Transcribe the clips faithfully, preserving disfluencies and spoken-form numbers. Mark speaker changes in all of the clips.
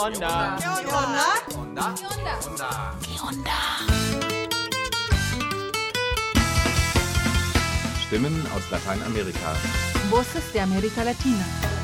Speaker 1: Onda.
Speaker 2: ¿Qué onda?
Speaker 1: Onda. Onda.
Speaker 2: ¿Qué onda?
Speaker 1: Stimmen aus Lateinamerika.
Speaker 3: Voces de América Latina.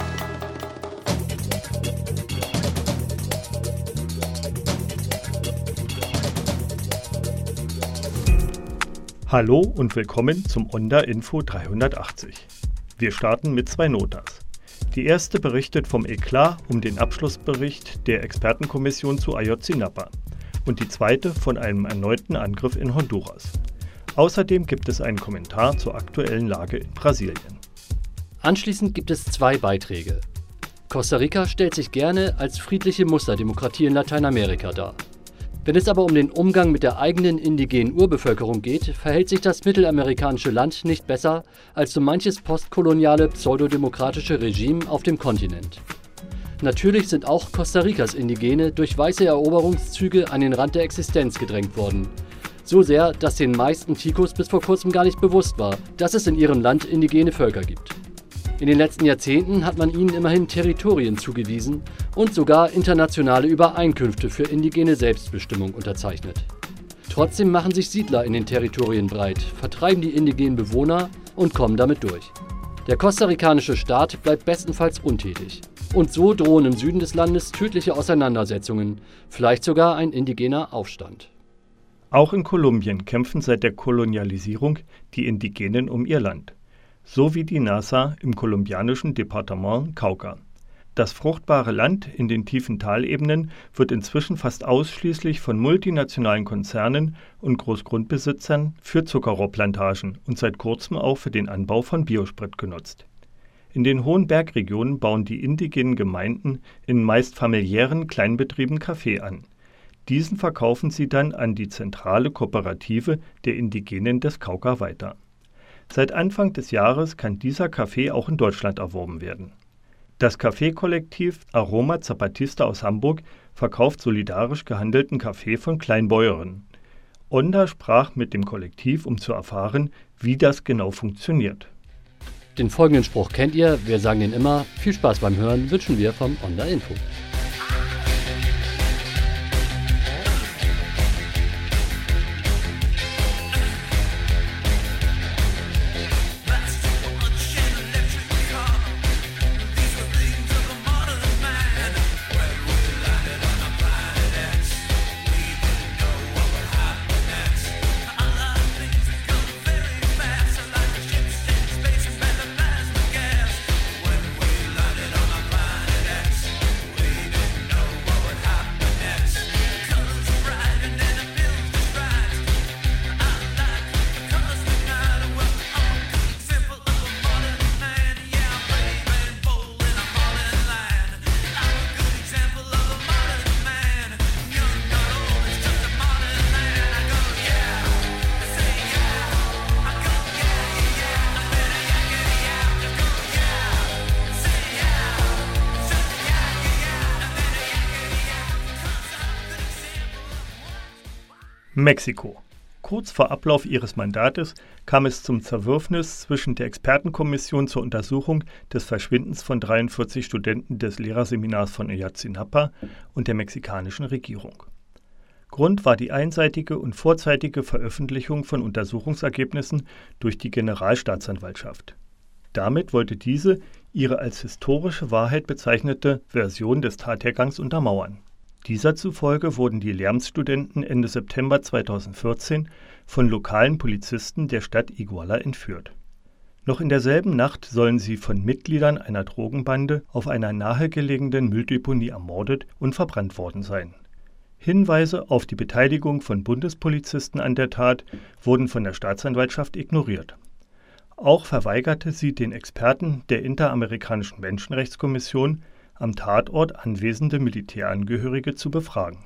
Speaker 4: Hallo und willkommen zum Onda Info dreihundertachtzig. Wir starten mit zwei Notas. Die erste berichtet vom Eklat um den Abschlussbericht der Expertenkommission zu Ayotzinapa und die zweite von einem erneuten Angriff in Honduras. Außerdem gibt es einen Kommentar zur aktuellen Lage in Brasilien.
Speaker 5: Anschließend gibt es zwei Beiträge. Costa Rica stellt sich gerne als friedliche Musterdemokratie in Lateinamerika dar. Wenn es aber um den Umgang mit der eigenen indigenen Urbevölkerung geht, verhält sich das mittelamerikanische Land nicht besser als so manches postkoloniale pseudodemokratische Regime auf dem Kontinent. Natürlich sind auch Costa Ricas Indigene durch weiße Eroberungszüge an den Rand der Existenz gedrängt worden. So sehr, dass den meisten Ticos bis vor kurzem gar nicht bewusst war, dass es in ihrem Land indigene Völker gibt. In den letzten Jahrzehnten hat man ihnen immerhin Territorien zugewiesen und sogar internationale Übereinkünfte für indigene Selbstbestimmung unterzeichnet. Trotzdem machen sich Siedler in den Territorien breit, vertreiben die indigenen Bewohner und kommen damit durch. Der kostarikanische Staat bleibt bestenfalls untätig. Und so drohen im Süden des Landes tödliche Auseinandersetzungen, vielleicht sogar ein indigener Aufstand.
Speaker 4: Auch in Kolumbien kämpfen seit der Kolonialisierung die Indigenen um ihr Land. So wie die Nasa im kolumbianischen Departement Cauca. Das fruchtbare Land in den tiefen Talebenen wird inzwischen fast ausschließlich von multinationalen Konzernen und Großgrundbesitzern für Zuckerrohrplantagen und seit kurzem auch für den Anbau von Biosprit genutzt. In den hohen Bergregionen bauen die indigenen Gemeinden in meist familiären Kleinbetrieben Kaffee an. Diesen verkaufen sie dann an die zentrale Kooperative der Indigenen des Cauca weiter. Seit Anfang des Jahres kann dieser Kaffee auch in Deutschland erworben werden. Das Kaffeekollektiv Aroma Zapatista aus Hamburg verkauft solidarisch gehandelten Kaffee von Kleinbäuerinnen. Onda sprach mit dem Kollektiv, um zu erfahren, wie das genau funktioniert.
Speaker 5: Den folgenden Spruch kennt ihr, wir sagen den immer. Viel Spaß beim Hören wünschen wir vom Onda Info.
Speaker 4: Mexiko. Kurz vor Ablauf ihres Mandates kam es zum Zerwürfnis zwischen der Expertenkommission zur Untersuchung des Verschwindens von dreiundvierzig Studenten des Lehrerseminars von Ayotzinapa und der mexikanischen Regierung. Grund war die einseitige und vorzeitige Veröffentlichung von Untersuchungsergebnissen durch die Generalstaatsanwaltschaft. Damit wollte diese ihre als historische Wahrheit bezeichnete Version des Tathergangs untermauern. Dieser zufolge wurden die Lehramtsstudenten Ende September zweitausendvierzehn von lokalen Polizisten der Stadt Iguala entführt. Noch in derselben Nacht sollen sie von Mitgliedern einer Drogenbande auf einer nahegelegenen Mülldeponie ermordet und verbrannt worden sein. Hinweise auf die Beteiligung von Bundespolizisten an der Tat wurden von der Staatsanwaltschaft ignoriert. Auch verweigerte sie den Experten der Interamerikanischen Menschenrechtskommission, am Tatort anwesende Militärangehörige zu befragen.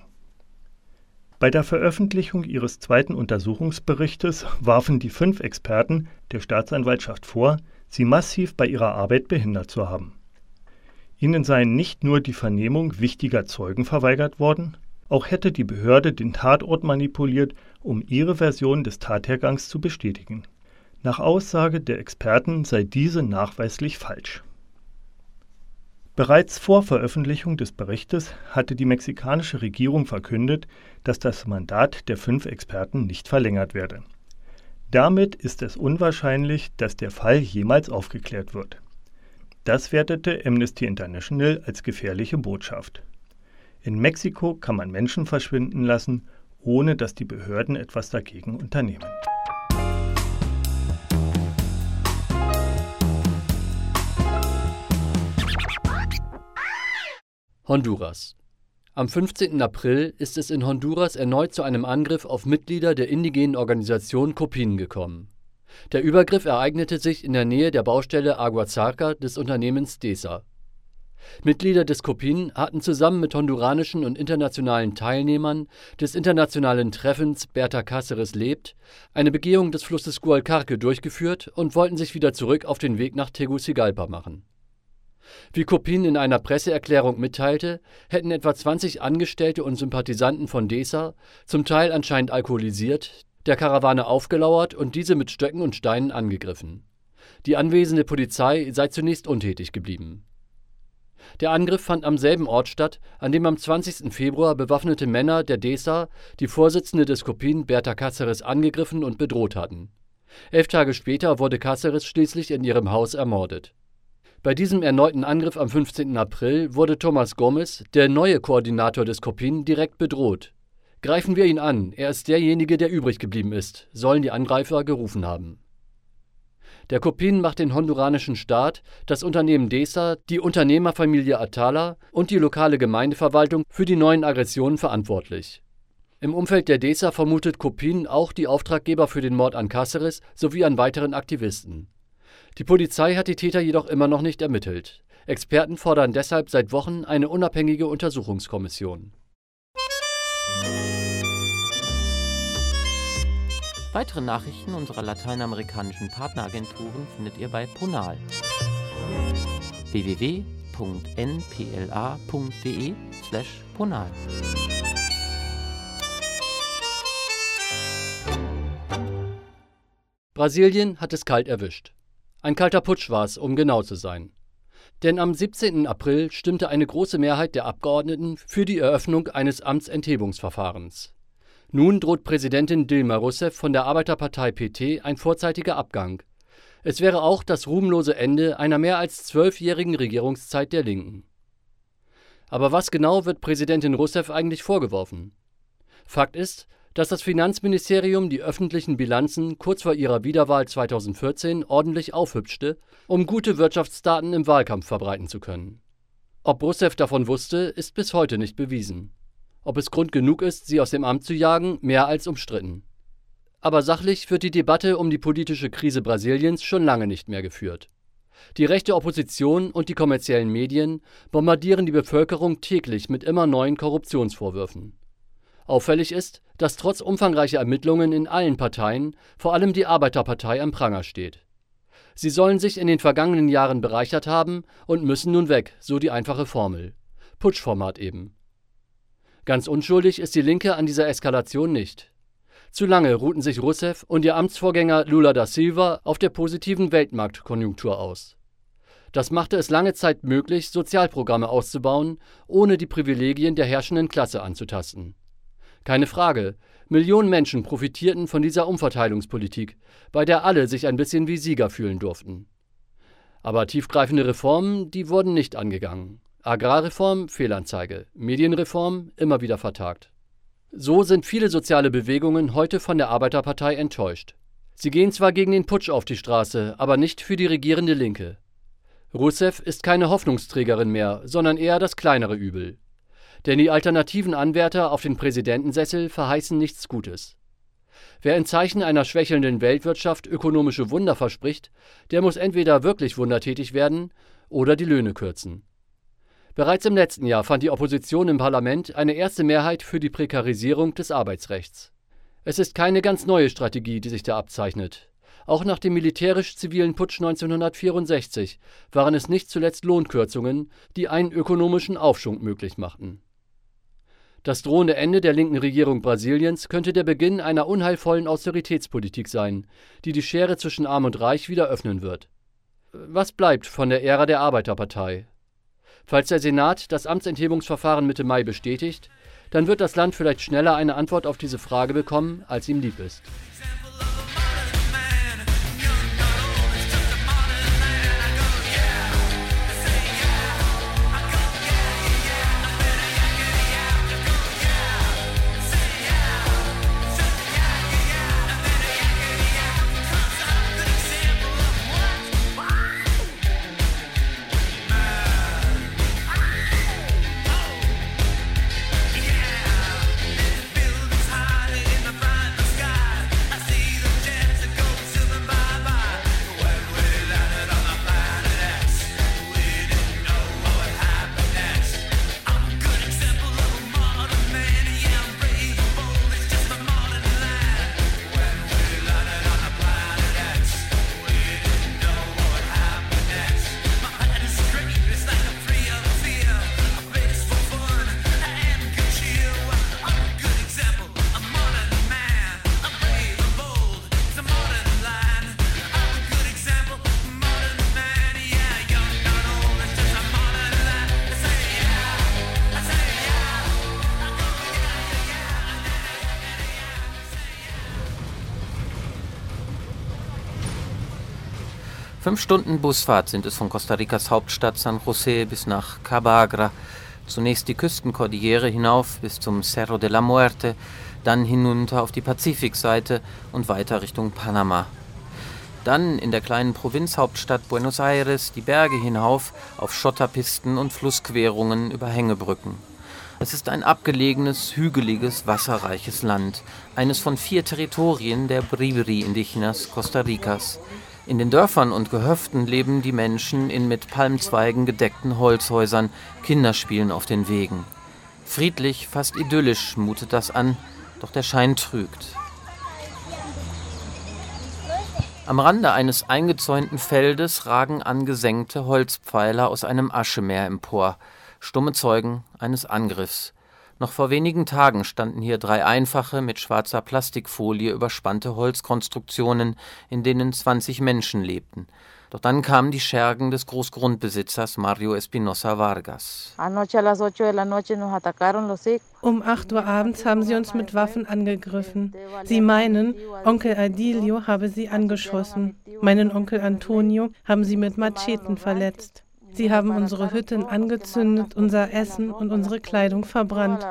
Speaker 4: Bei der Veröffentlichung ihres zweiten Untersuchungsberichtes warfen die fünf Experten der Staatsanwaltschaft vor, sie massiv bei ihrer Arbeit behindert zu haben. Ihnen seien nicht nur die Vernehmung wichtiger Zeugen verweigert worden, auch hätte die Behörde den Tatort manipuliert, um ihre Version des Tathergangs zu bestätigen. Nach Aussage der Experten sei diese nachweislich falsch. Bereits vor Veröffentlichung des Berichtes hatte die mexikanische Regierung verkündet, dass das Mandat der fünf Experten nicht verlängert werde. Damit ist es unwahrscheinlich, dass der Fall jemals aufgeklärt wird. Das wertete Amnesty International als gefährliche Botschaft. In Mexiko kann man Menschen verschwinden lassen, ohne dass die Behörden etwas dagegen unternehmen.
Speaker 5: Honduras. Am fünfzehnten April ist es in Honduras erneut zu einem Angriff auf Mitglieder der indigenen Organisation Copin gekommen. Der Übergriff ereignete sich in der Nähe der Baustelle Agua Zarca des Unternehmens DESA. Mitglieder des Copin hatten zusammen mit honduranischen und internationalen Teilnehmern des internationalen Treffens Berta Cáceres lebt eine Begehung des Flusses Gualcarque durchgeführt und wollten sich wieder zurück auf den Weg nach Tegucigalpa machen. Wie Copin in einer Presseerklärung mitteilte, hätten etwa zwanzig Angestellte und Sympathisanten von DESA, zum Teil anscheinend alkoholisiert, der Karawane aufgelauert und diese mit Stöcken und Steinen angegriffen. Die anwesende Polizei sei zunächst untätig geblieben. Der Angriff fand am selben Ort statt, an dem am zwanzigsten Februar bewaffnete Männer der DESA die Vorsitzende des Copin Berta Cáceres angegriffen und bedroht hatten. Elf Tage später wurde Cáceres schließlich in ihrem Haus ermordet. Bei diesem erneuten Angriff am fünfzehnten April wurde Tomás Gómez, der neue Koordinator des Copin, direkt bedroht. »Greifen wir ihn an, er ist derjenige, der übrig geblieben ist«, sollen die Angreifer gerufen haben. Der Copin macht den honduranischen Staat, das Unternehmen DESA, die Unternehmerfamilie Atala und die lokale Gemeindeverwaltung für die neuen Aggressionen verantwortlich. Im Umfeld der DESA vermutet Copin auch die Auftraggeber für den Mord an Cáceres sowie an weiteren Aktivisten. Die Polizei hat die Täter jedoch immer noch nicht ermittelt. Experten fordern deshalb seit Wochen eine unabhängige Untersuchungskommission.
Speaker 2: Weitere Nachrichten unserer lateinamerikanischen Partneragenturen findet ihr bei Ponal. w w w punkt n p l a punkt d e slash ponal.
Speaker 5: Brasilien hat es kalt erwischt. Ein kalter Putsch war es, um genau zu sein. Denn am siebzehnten April stimmte eine große Mehrheit der Abgeordneten für die Eröffnung eines Amtsenthebungsverfahrens. Nun droht Präsidentin Dilma Rousseff von der Arbeiterpartei P T ein vorzeitiger Abgang. Es wäre auch das ruhmlose Ende einer mehr als zwölfjährigen Regierungszeit der Linken. Aber was genau wird Präsidentin Rousseff eigentlich vorgeworfen? Fakt ist, dass das Finanzministerium die öffentlichen Bilanzen kurz vor ihrer Wiederwahl zweitausendvierzehn ordentlich aufhübschte, um gute Wirtschaftsdaten im Wahlkampf verbreiten zu können. Ob Rousseff davon wusste, ist bis heute nicht bewiesen. Ob es Grund genug ist, sie aus dem Amt zu jagen, mehr als umstritten. Aber sachlich wird die Debatte um die politische Krise Brasiliens schon lange nicht mehr geführt. Die rechte Opposition und die kommerziellen Medien bombardieren die Bevölkerung täglich mit immer neuen Korruptionsvorwürfen. Auffällig ist, dass trotz umfangreicher Ermittlungen in allen Parteien vor allem die Arbeiterpartei am Pranger steht. Sie sollen sich in den vergangenen Jahren bereichert haben und müssen nun weg, so die einfache Formel. Putschformat eben. Ganz unschuldig ist die Linke an dieser Eskalation nicht. Zu lange ruhten sich Rousseff und ihr Amtsvorgänger Lula da Silva auf der positiven Weltmarktkonjunktur aus. Das machte es lange Zeit möglich, Sozialprogramme auszubauen, ohne die Privilegien der herrschenden Klasse anzutasten. Keine Frage, Millionen Menschen profitierten von dieser Umverteilungspolitik, bei der alle sich ein bisschen wie Sieger fühlen durften. Aber tiefgreifende Reformen, die wurden nicht angegangen. Agrarreform, Fehlanzeige. Medienreform, immer wieder vertagt. So sind viele soziale Bewegungen heute von der Arbeiterpartei enttäuscht. Sie gehen zwar gegen den Putsch auf die Straße, aber nicht für die regierende Linke. Rousseff ist keine Hoffnungsträgerin mehr, sondern eher das kleinere Übel. Denn die alternativen Anwärter auf den Präsidentensessel verheißen nichts Gutes. Wer in Zeichen einer schwächelnden Weltwirtschaft ökonomische Wunder verspricht, der muss entweder wirklich wundertätig werden oder die Löhne kürzen. Bereits im letzten Jahr fand die Opposition im Parlament eine erste Mehrheit für die Prekarisierung des Arbeitsrechts. Es ist keine ganz neue Strategie, die sich da abzeichnet. Auch nach dem militärisch-zivilen Putsch neunzehnhundertvierundsechzig waren es nicht zuletzt Lohnkürzungen, die einen ökonomischen Aufschwung möglich machten. Das drohende Ende der linken Regierung Brasiliens könnte der Beginn einer unheilvollen Austeritätspolitik sein, die die Schere zwischen Arm und Reich wieder öffnen wird. Was bleibt von der Ära der Arbeiterpartei? Falls der Senat das Amtsenthebungsverfahren Mitte Mai bestätigt, dann wird das Land vielleicht schneller eine Antwort auf diese Frage bekommen, als ihm lieb ist.
Speaker 2: Fünf Stunden Busfahrt sind es von Costa Ricas Hauptstadt San José bis nach Cabagra. Zunächst die Küstenkordillere hinauf bis zum Cerro de la Muerte, dann hinunter auf die Pazifikseite und weiter Richtung Panama. Dann in der kleinen Provinzhauptstadt Buenos Aires die Berge hinauf auf Schotterpisten und Flussquerungen über Hängebrücken. Es ist ein abgelegenes, hügeliges, wasserreiches Land, eines von vier Territorien der Bribri-Indigenas Costa Ricas. In den Dörfern und Gehöften leben die Menschen in mit Palmzweigen gedeckten Holzhäusern, Kinder spielen auf den Wegen. Friedlich, fast idyllisch mutet das an, doch der Schein trügt. Am Rande eines eingezäunten Feldes ragen angesenkte Holzpfeiler aus einem Aschemeer empor, stumme Zeugen eines Angriffs. Noch vor wenigen Tagen standen hier drei einfache, mit schwarzer Plastikfolie überspannte Holzkonstruktionen, in denen zwanzig Menschen lebten. Doch dann kamen die Schergen des Großgrundbesitzers Mario Espinosa Vargas.
Speaker 6: Um acht Uhr abends haben sie uns mit Waffen angegriffen. Sie meinen, Onkel Adilio habe sie angeschossen. Meinen Onkel Antonio haben sie mit Macheten verletzt. Sie haben unsere Hütten angezündet, unser Essen und unsere Kleidung verbrannt,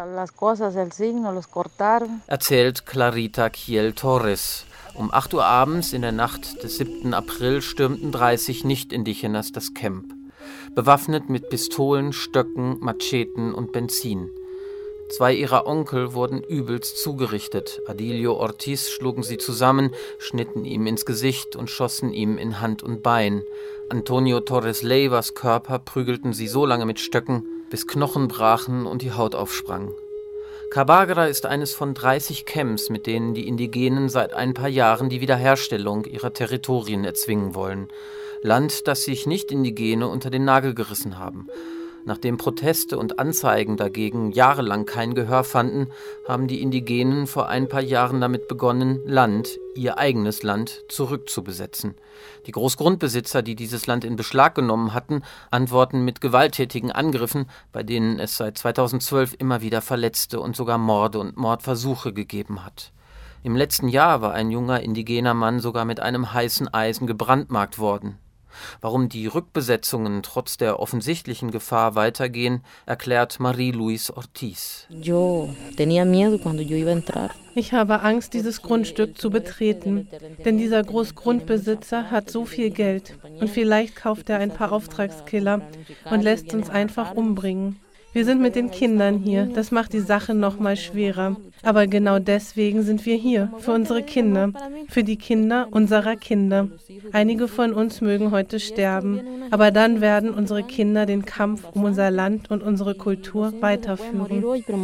Speaker 2: erzählt Clarita Kiel Torres. Um acht Uhr abends in der Nacht des siebten April stürmten dreißig Nicht-Indigenas das Camp, bewaffnet mit Pistolen, Stöcken, Macheten und Benzin. Zwei ihrer Onkel wurden übelst zugerichtet. Adilio Ortiz schlugen sie zusammen, schnitten ihm ins Gesicht und schossen ihm in Hand und Bein. Antonio Torres Leivas Körper prügelten sie so lange mit Stöcken, bis Knochen brachen und die Haut aufsprang. Cabagra ist eines von dreißig Camps, mit denen die Indigenen seit ein paar Jahren die Wiederherstellung ihrer Territorien erzwingen wollen. Land, das sich Nicht-Indigene unter den Nagel gerissen haben. Nachdem Proteste und Anzeigen dagegen jahrelang kein Gehör fanden, haben die Indigenen vor ein paar Jahren damit begonnen, Land, ihr eigenes Land, zurückzubesetzen. Die Großgrundbesitzer, die dieses Land in Beschlag genommen hatten, antworten mit gewalttätigen Angriffen, bei denen es seit zweitausendzwölf immer wieder Verletzte und sogar Morde und Mordversuche gegeben hat. Im letzten Jahr war ein junger indigener Mann sogar mit einem heißen Eisen gebrandmarkt worden. Warum die Rückbesetzungen trotz der offensichtlichen Gefahr weitergehen, erklärt Marie-Louise Ortiz.
Speaker 6: Ich habe Angst, dieses Grundstück zu betreten, denn dieser Großgrundbesitzer hat so viel Geld und vielleicht kauft er ein paar Auftragskiller und lässt uns einfach umbringen. Wir sind mit den Kindern hier, das macht die Sache noch mal schwerer. Aber genau deswegen sind wir hier, für unsere Kinder, für die Kinder unserer Kinder. Einige von uns mögen heute sterben, aber dann werden unsere Kinder den Kampf um unser Land und unsere Kultur weiterführen.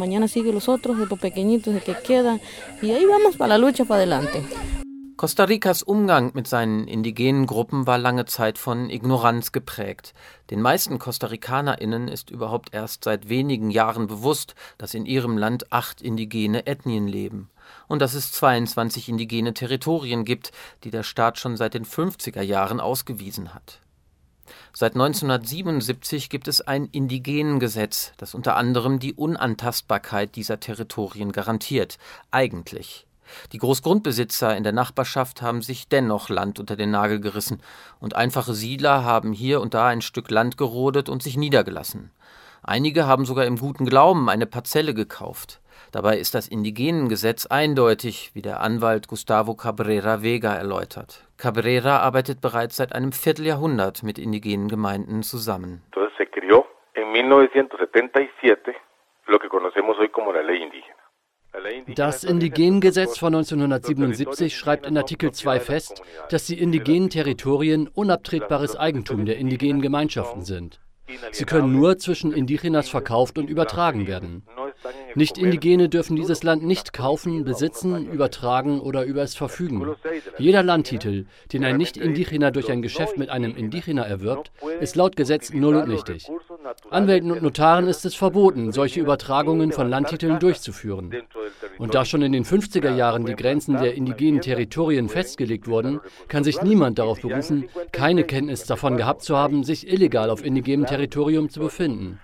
Speaker 2: Costa Ricas Umgang mit seinen indigenen Gruppen war lange Zeit von Ignoranz geprägt. Den meisten Costa RicanerInnen ist überhaupt erst seit wenigen Jahren bewusst, dass in ihrem Land acht indigene Ethnien leben. Und dass es zweiundzwanzig indigene Territorien gibt, die der Staat schon seit den fünfziger Jahren ausgewiesen hat. Seit neunzehnhundertsiebenundsiebzig gibt es ein Indigenengesetz, das unter anderem die Unantastbarkeit dieser Territorien garantiert. Eigentlich. Die Großgrundbesitzer in der Nachbarschaft haben sich dennoch Land unter den Nagel gerissen und einfache Siedler haben hier und da ein Stück Land gerodet und sich niedergelassen. Einige haben sogar im guten Glauben eine Parzelle gekauft. Dabei ist das Indigenengesetz eindeutig, wie der Anwalt Gustavo Cabrera Vega erläutert. Cabrera arbeitet bereits seit einem Vierteljahrhundert mit indigenen Gemeinden zusammen.
Speaker 7: Entonces se creó en mil novecientos setenta y siete lo que conocemos hoy como la ley indígena.
Speaker 5: Das Indigenengesetz von neunzehnhundertsiebenundsiebzig schreibt in Artikel zwei fest, dass die indigenen Territorien unabtretbares Eigentum der indigenen Gemeinschaften sind. Sie können nur zwischen Indigenas verkauft und übertragen werden. Nicht-Indigene dürfen dieses Land nicht kaufen, besitzen, übertragen oder über es verfügen. Jeder Landtitel, den ein Nicht-Indigener durch ein Geschäft mit einem Indigener erwirbt, ist laut Gesetz null und nichtig. Anwälten und Notaren ist es verboten, solche Übertragungen von Landtiteln durchzuführen. Und da schon in den fünfziger Jahren die Grenzen der indigenen Territorien festgelegt wurden, kann sich niemand darauf berufen, keine Kenntnis davon gehabt zu haben, sich illegal auf indigenem Territorium zu befinden.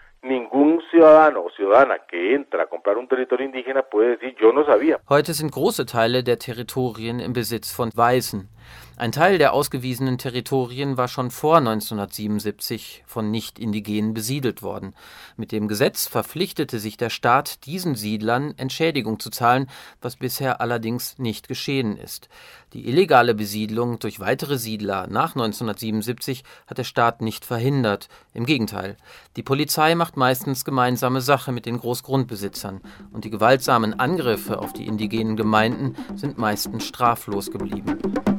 Speaker 2: Heute sind große Teile der Territorien im Besitz von Weißen. Ein Teil der ausgewiesenen Territorien war schon vor neunzehnhundertsiebenundsiebzig von Nicht-Indigenen besiedelt worden. Mit dem Gesetz verpflichtete sich der Staat, diesen Siedlern Entschädigung zu zahlen, was bisher allerdings nicht geschehen ist. Die illegale Besiedlung durch weitere Siedler nach neunzehnhundertsiebenundsiebzig hat der Staat nicht verhindert. Im Gegenteil. Die Polizei macht meistens gemeinsame Sache mit den Großgrundbesitzern und die gewaltsamen Angriffe auf die indigenen Gemeinden sind meistens straflos geblieben.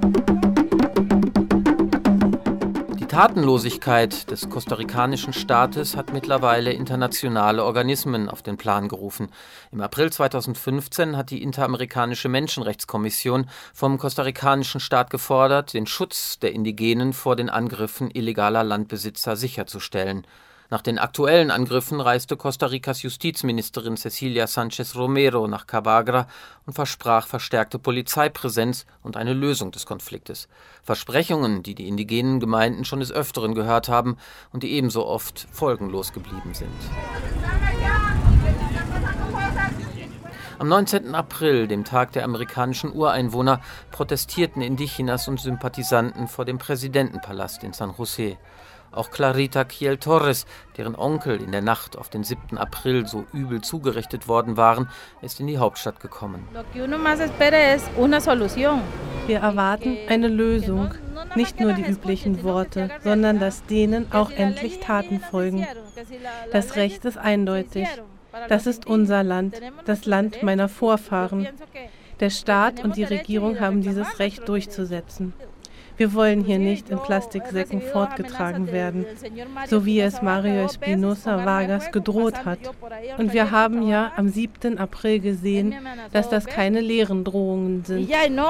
Speaker 2: Die Tatenlosigkeit des kostarrikanischen Staates hat mittlerweile internationale Organismen auf den Plan gerufen. Im April zweitausendfünfzehn hat die Interamerikanische Menschenrechtskommission vom kostarrikanischen Staat gefordert, den Schutz der Indigenen vor den Angriffen illegaler Landbesitzer sicherzustellen. Nach den aktuellen Angriffen reiste Costa Ricas Justizministerin Cecilia Sánchez Romero nach Cabagra und versprach verstärkte Polizeipräsenz und eine Lösung des Konfliktes. Versprechungen, die die indigenen Gemeinden schon des Öfteren gehört haben und die ebenso oft folgenlos geblieben sind. Am neunzehnten April, dem Tag der amerikanischen Ureinwohner, protestierten Indigenas und Sympathisanten vor dem Präsidentenpalast in San José. Auch Clarita Kiel Torres, deren Onkel in der Nacht auf den siebten April so übel zugerichtet worden waren, ist in die Hauptstadt gekommen.
Speaker 6: Wir erwarten eine Lösung, nicht nur die üblichen Worte, sondern dass denen auch endlich Taten folgen. Das Recht ist eindeutig. Das ist unser Land, das Land meiner Vorfahren. Der Staat und die Regierung haben dieses Recht durchzusetzen. Wir wollen hier nicht in Plastiksäcken fortgetragen werden, so wie es Mario Espinosa Vargas gedroht hat. Und wir haben ja am siebten April gesehen, dass das keine leeren Drohungen sind.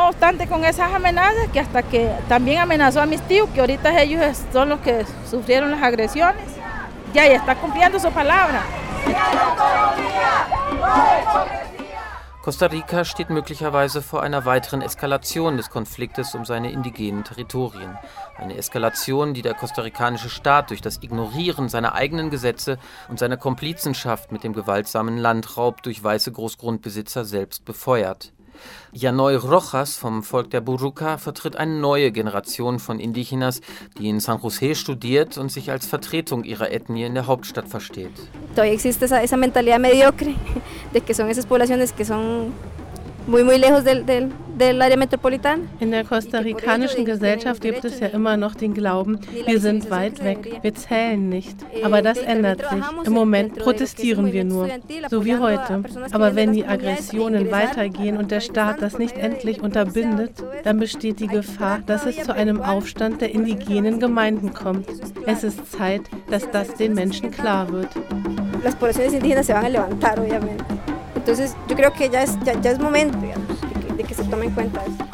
Speaker 2: Costa Rica steht möglicherweise vor einer weiteren Eskalation des Konfliktes um seine indigenen Territorien. Eine Eskalation, die der kostarikanische Staat durch das Ignorieren seiner eigenen Gesetze und seiner Komplizenschaft mit dem gewaltsamen Landraub durch weiße Großgrundbesitzer selbst befeuert. Yanoy Rojas vom Volk der Buruca vertritt eine neue Generation von Indigenas, die in San José studiert und sich als Vertretung ihrer Ethnie in der Hauptstadt versteht.
Speaker 8: Todavía existe esa, esa mentalidad mediocre de que son esas poblaciones que son muy muy lejos del, del, del área metropolitana.
Speaker 6: In der kostarrikanischen Gesellschaft gibt es ja immer noch den Glauben, wir sind weit weg, wir zählen nicht. Aber das ändert sich. Im Moment protestieren wir nur, so wie heute. Aber wenn die Aggressionen weitergehen und der Staat das nicht endlich unterbindet, dann besteht die Gefahr, dass es zu einem Aufstand der indigenen Gemeinden kommt. Es ist Zeit, dass das den Menschen klar wird.
Speaker 8: Las poblaciones indígenas se van a levantar, obviamente. Entonces, yo creo que ya es, ya, ya es momento, digamos, de que, de que se tome en cuenta eso.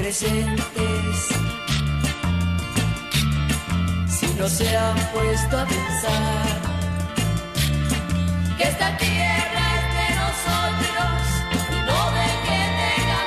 Speaker 9: presentes. Si no se han puesto a pensar que esta tierra es de nosotros y no de que tenga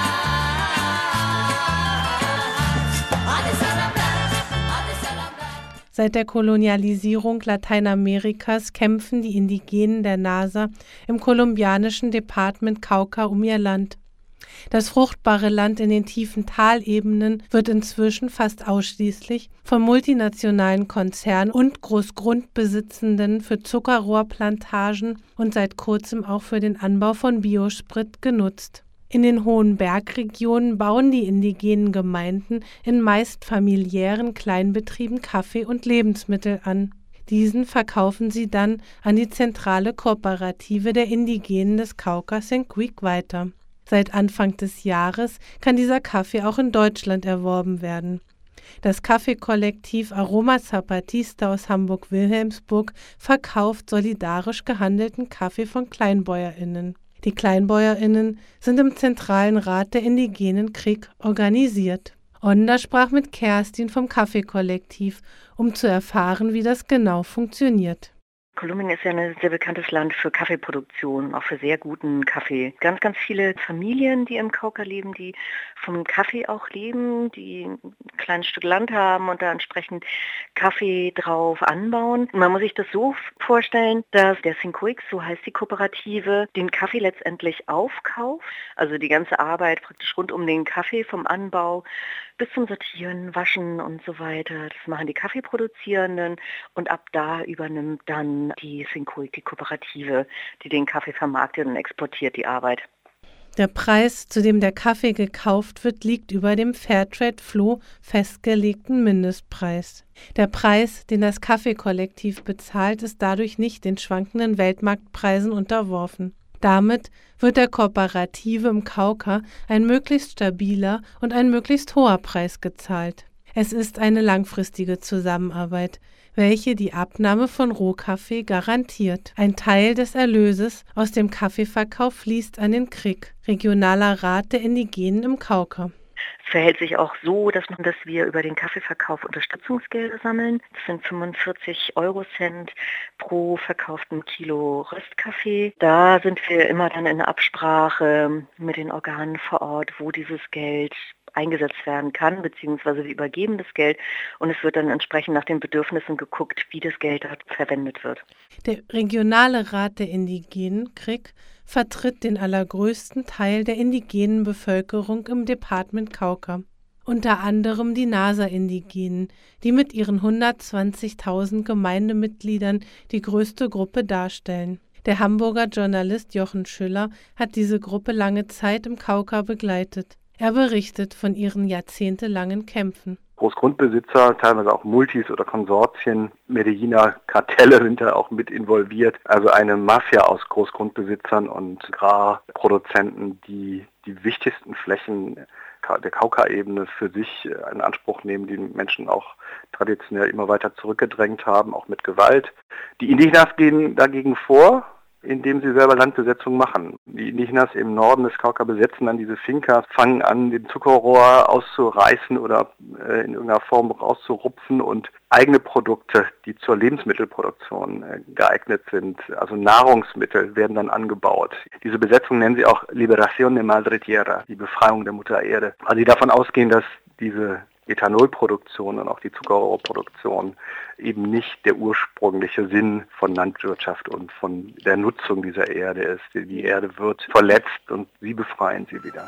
Speaker 9: más. A desalambrar, a desalambrar.
Speaker 6: Seit der Kolonialisierung Lateinamerikas kämpfen die Indigenen der Nasa im kolumbianischen Departement Cauca um ihr Land. Das fruchtbare Land in den tiefen Talebenen wird inzwischen fast ausschließlich von multinationalen Konzernen und Großgrundbesitzenden für Zuckerrohrplantagen und seit kurzem auch für den Anbau von Biosprit genutzt. In den hohen Bergregionen bauen die indigenen Gemeinden in meist familiären Kleinbetrieben Kaffee und Lebensmittel an. Diesen verkaufen sie dann an die zentrale Kooperative der Indigenen des Cauca Senquic weiter. Seit Anfang des Jahres kann dieser Kaffee auch in Deutschland erworben werden. Das Kaffeekollektiv Aroma Zapatista aus Hamburg-Wilhelmsburg verkauft solidarisch gehandelten Kaffee von KleinbäuerInnen. Die KleinbäuerInnen sind im zentralen Rat der indigenen Krieg organisiert. Onda sprach mit Kerstin vom Kaffeekollektiv, um zu erfahren, wie das genau funktioniert.
Speaker 10: Kolumbien ist ja ein sehr bekanntes Land für Kaffeeproduktion, auch für sehr guten Kaffee. Ganz, ganz viele Familien, die im Cauca leben, die vom Kaffee auch leben, die ein kleines Stück Land haben und da entsprechend Kaffee drauf anbauen. Man muss sich das so vorstellen, dass der Senquic, so heißt die Kooperative, den Kaffee letztendlich aufkauft. Also die ganze Arbeit praktisch rund um den Kaffee vom Anbau bis zum Sortieren, Waschen und so weiter. Das machen die Kaffeeproduzierenden und ab da übernimmt dann die Senquic, die Kooperative, die den Kaffee vermarktet und exportiert die Arbeit.
Speaker 6: Der Preis, zu dem der Kaffee gekauft wird, liegt über dem Fairtrade-Floh festgelegten Mindestpreis. Der Preis, den das Kaffeekollektiv bezahlt, ist dadurch nicht den schwankenden Weltmarktpreisen unterworfen. Damit wird der Kooperative im Cauca ein möglichst stabiler und ein möglichst hoher Preis gezahlt. Es ist eine langfristige Zusammenarbeit, welche die Abnahme von Rohkaffee garantiert. Ein Teil des Erlöses aus dem Kaffeeverkauf fließt an den C R I C, Regionaler Rat der Indigenen im Cauca.
Speaker 10: Es verhält sich auch so, dass, man, dass wir über den Kaffeeverkauf Unterstützungsgelder sammeln. Das sind fünfundvierzig Eurocent pro verkauften Kilo Röstkaffee. Da sind wir immer dann in Absprache mit den Organen vor Ort, wo dieses Geld eingesetzt werden kann, beziehungsweise wir übergeben das Geld und es wird dann entsprechend nach den Bedürfnissen geguckt, wie das Geld dort verwendet wird.
Speaker 6: Der Regionale Rat der Indigenen, C R I C, vertritt den allergrößten Teil der indigenen Bevölkerung im Departement Cauca. Unter anderem die Nasa-Indigenen, die mit ihren hundertzwanzigtausend Gemeindemitgliedern die größte Gruppe darstellen. Der Hamburger Journalist Jochen Schüller hat diese Gruppe lange Zeit im Cauca begleitet. Er berichtet von ihren jahrzehntelangen Kämpfen.
Speaker 11: Großgrundbesitzer, teilweise auch Multis oder Konsortien, Medelliner Kartelle sind da auch mit involviert. Also eine Mafia aus Großgrundbesitzern und Agrarproduzenten, die die wichtigsten Flächen der Cauca-Ebene für sich in Anspruch nehmen, die Menschen auch traditionell immer weiter zurückgedrängt haben, auch mit Gewalt. Die Indigenas gehen dagegen vor, indem sie selber Landbesetzung machen. Die Indigenas im Norden des Cauca besetzen dann diese Fincas, fangen an, den Zuckerrohr auszureißen oder äh, in irgendeiner Form rauszurupfen und eigene Produkte, die zur Lebensmittelproduktion äh, geeignet sind, also Nahrungsmittel, werden dann angebaut. Diese Besetzung nennen sie auch Liberación de Madre Tierra, die Befreiung der Mutter Erde. Weil sie davon ausgehen, dass diese Ethanolproduktion und auch die Zuckerrohrproduktion eben nicht der ursprüngliche Sinn von Landwirtschaft und von der Nutzung dieser Erde ist. Die Erde wird verletzt und sie befreien sie wieder.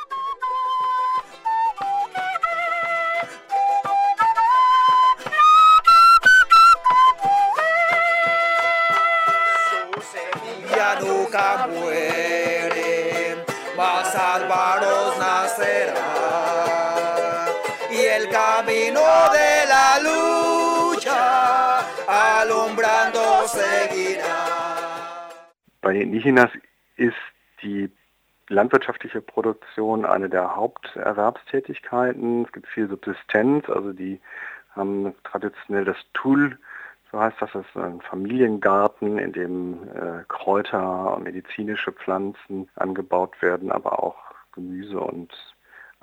Speaker 12: El camino de la lucha alumbrando seguirá.
Speaker 11: Bei den Indigenas ist die landwirtschaftliche Produktion eine der Haupterwerbstätigkeiten. Es gibt viel Subsistenz, also die haben traditionell das Tul, so heißt das, das ist ein Familiengarten, in dem äh, Kräuter, medizinische Pflanzen angebaut werden, aber auch Gemüse und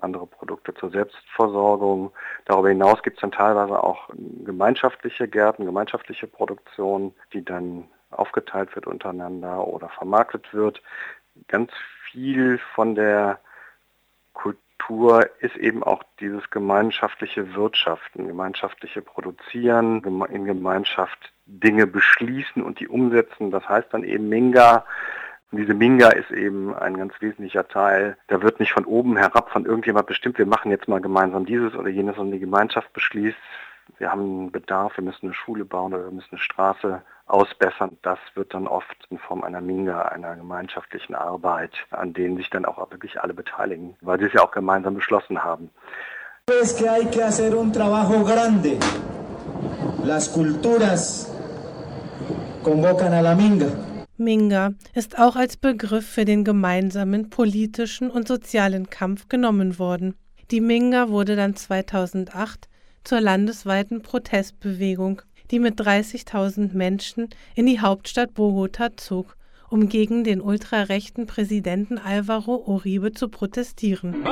Speaker 11: andere Produkte zur Selbstversorgung. Darüber hinaus gibt es dann teilweise auch gemeinschaftliche Gärten, gemeinschaftliche Produktion, die dann aufgeteilt wird untereinander oder vermarktet wird. Ganz viel von der Kultur ist eben auch dieses gemeinschaftliche Wirtschaften, gemeinschaftliche Produzieren, in Gemeinschaft Dinge beschließen und die umsetzen. Das heißt dann eben Minga. Und diese Minga ist eben ein ganz wesentlicher Teil. Da wird nicht von oben herab von irgendjemand bestimmt, wir machen jetzt mal gemeinsam dieses oder jenes, sondern die Gemeinschaft beschließt, wir haben einen Bedarf, wir müssen eine Schule bauen oder wir müssen eine Straße ausbessern. Das wird dann oft in Form einer Minga, einer gemeinschaftlichen Arbeit, an denen sich dann auch wirklich alle beteiligen, weil sie es ja auch gemeinsam beschlossen haben.
Speaker 13: Es que hay que hacer un trabajo grande. Las culturas convocan a la Minga.
Speaker 6: Minga ist auch als Begriff für den gemeinsamen politischen und sozialen Kampf genommen worden. Die Minga wurde dann zweitausendacht zur landesweiten Protestbewegung, die mit dreißigtausend Menschen in die Hauptstadt Bogota zog, um gegen den ultrarechten Präsidenten Álvaro Uribe zu protestieren.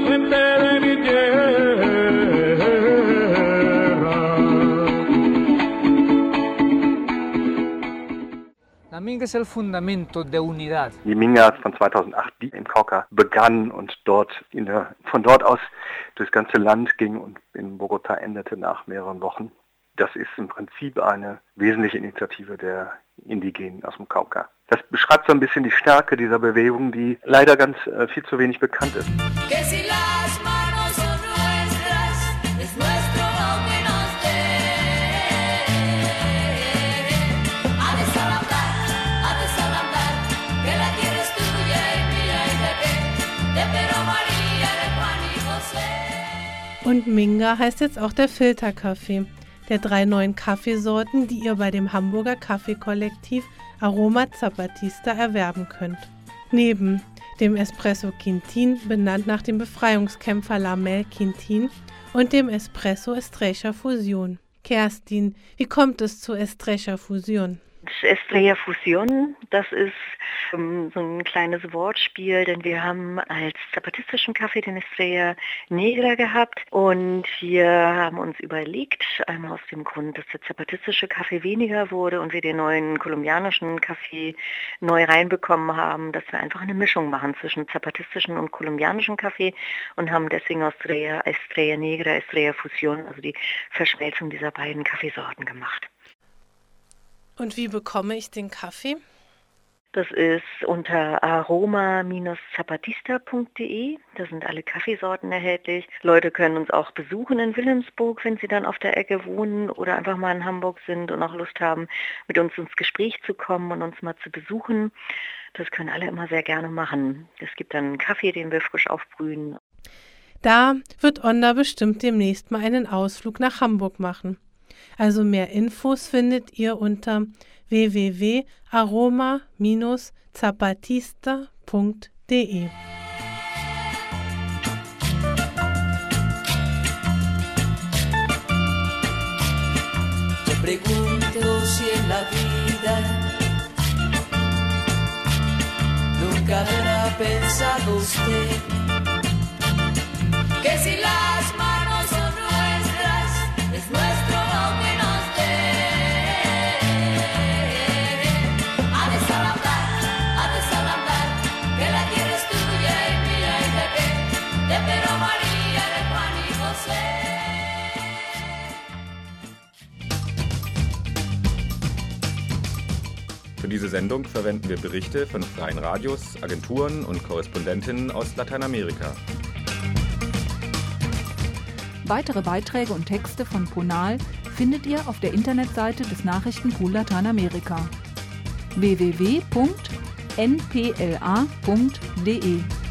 Speaker 14: La Minga es el fundamento de unidad.
Speaker 11: Die Minga von zweitausendacht, die im Cauca begann und dort in der, von dort aus durchs ganze Land ging und in Bogota endete nach mehreren Wochen. Das ist im Prinzip eine wesentliche Initiative der Indigenen aus dem Cauca. Das beschreibt so ein bisschen die Stärke dieser Bewegung, die leider ganz äh, viel zu wenig bekannt ist.
Speaker 6: Und Minga heißt jetzt auch der Filterkaffee, der drei neuen Kaffeesorten, die ihr bei dem Hamburger Kaffeekollektiv Aroma Zapatista erwerben könnt. Neben dem Espresso Quintín, benannt nach dem Befreiungskämpfer Lamel Quintín, und dem Espresso Estrella Fusion. Kerstin, wie kommt es zu Estrella Fusion?
Speaker 10: Estrella Fusion, das ist um, so ein kleines Wortspiel, denn wir haben als zapatistischen Kaffee den Estrella Negra gehabt und wir haben uns überlegt, einmal aus dem Grund, dass der zapatistische Kaffee weniger wurde und wir den neuen kolumbianischen Kaffee neu reinbekommen haben, dass wir einfach eine Mischung machen zwischen zapatistischen und kolumbianischen Kaffee und haben deswegen aus Estrella, Estrella Negra, Estrella Fusion, also die Verschmelzung dieser beiden Kaffeesorten gemacht.
Speaker 6: Und wie bekomme ich den Kaffee?
Speaker 10: Das ist unter aroma Bindestrich zapatista punkt de. Da sind alle Kaffeesorten erhältlich. Leute können uns auch besuchen in Wilhelmsburg, wenn sie dann auf der Ecke wohnen oder einfach mal in Hamburg sind und auch Lust haben, mit uns ins Gespräch zu kommen und uns mal zu besuchen. Das können alle immer sehr gerne machen. Es gibt dann einen Kaffee, den wir frisch aufbrühen.
Speaker 6: Da wird Onda bestimmt demnächst mal einen Ausflug nach Hamburg machen. Also mehr Infos findet ihr unter w w w punkt aroma Bindestrich zapatista punkt de.
Speaker 9: Me pregunto si en la vida nunca habrá pensado usted que si las manos son nuestras, es nuestro lo que nos dé. Ha de salambrar, ha de salambrar, que la tierra es tuya y mía y de qué, de Pedro María, de Juan y José.
Speaker 1: Für diese Sendung verwenden wir Berichte von freien Radios, Agenturen und Korrespondentinnen aus Lateinamerika.
Speaker 3: Weitere Beiträge und Texte von Ponal findet ihr auf der Internetseite des Nachrichtenpool Lateinamerika w w w punkt n p l a punkt d e.